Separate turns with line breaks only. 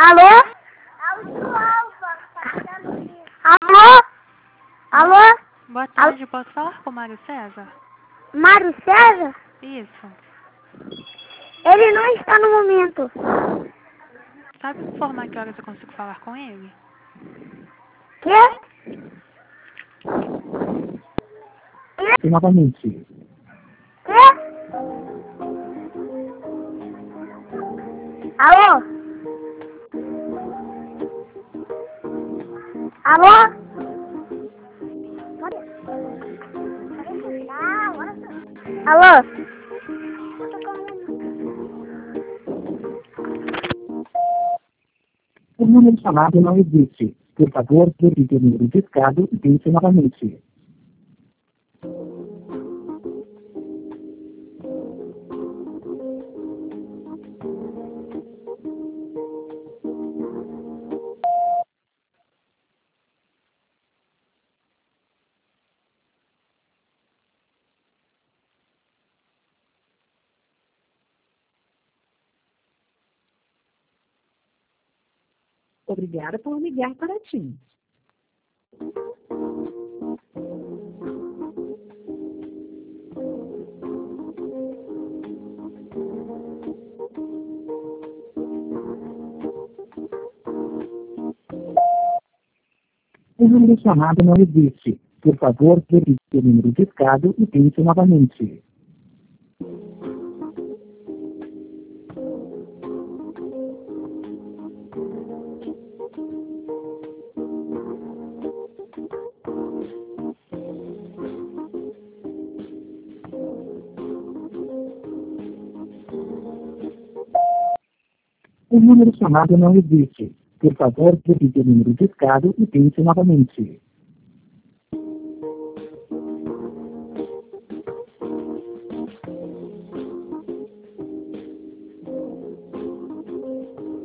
Alô? Alô? Alô?
Boa tarde, posso falar com o Mário César?
Mário César?
Isso.
Ele não está no momento.
Sabe me informar que horas eu consigo falar com ele?
Quê?
E novamente.
Quê? Alô? Alô? Alô?
O número chamado não existe. Por favor, repita o número discado e tente novamente. Obrigada por ligar para ti. O número chamado não existe. Por favor, repita o número discado e tente novamente. O número chamado não existe. Por favor, repita o número discado e tente novamente.